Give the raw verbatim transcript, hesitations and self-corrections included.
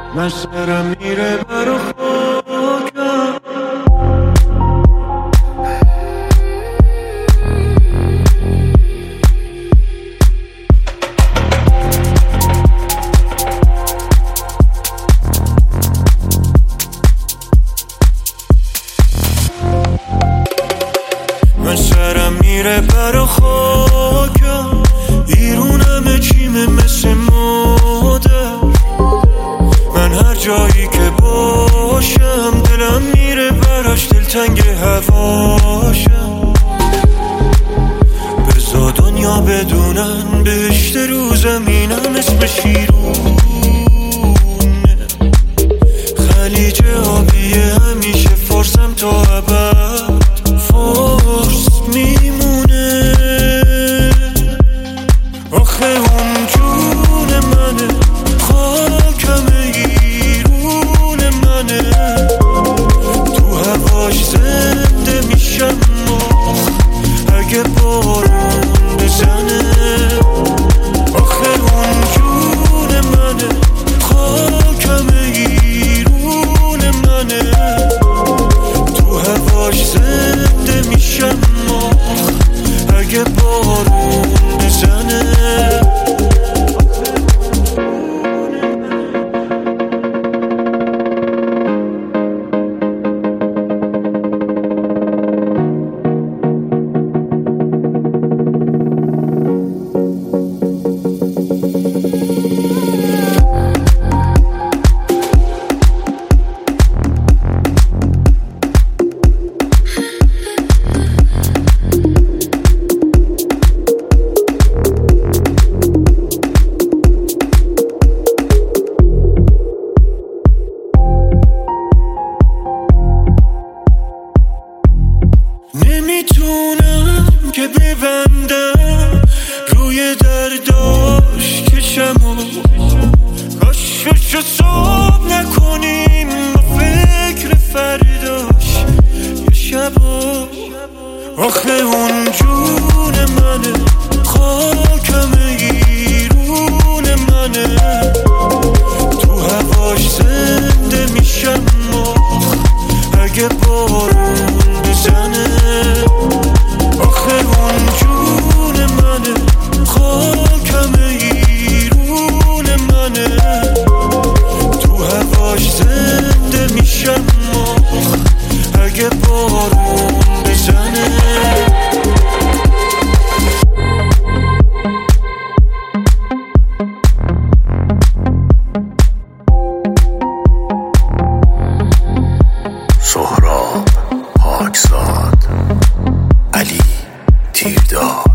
من سرم میره برا خاکم. من سرم میره برا خاکم، ایرونم چیمه مثل مادر. من هر جایی که باشم دلم میره براش، دلتنگ هواشم. بزا دنیا بدونن بهشت رو زمینم اسم شیرونه. خلیج آبیه همیشه فارسم تا ابد فارس میمونه. آخه اون جون منه، خاکم ایرون منه. تو هواش زنده میشم اگه بارون بزنه. آخه اون جون منه، خاکم ایرون منه. تو هواش زنده میشم اگه بارون بزنه. نمیتونم که ببندم روی درداش کشمو. کاش شو صبح نکنیم با فکر فرداش یه شبو. آخه اون جون منه، خاکم ایرون منه. تو هواش زنده میشم اگه بارون بزنه. آخه اون جون منه، خاکم ایرون منه. تو هواش زنده میشم اگه بارون بزنه. سهراب پاکزاد، علی تیرداد.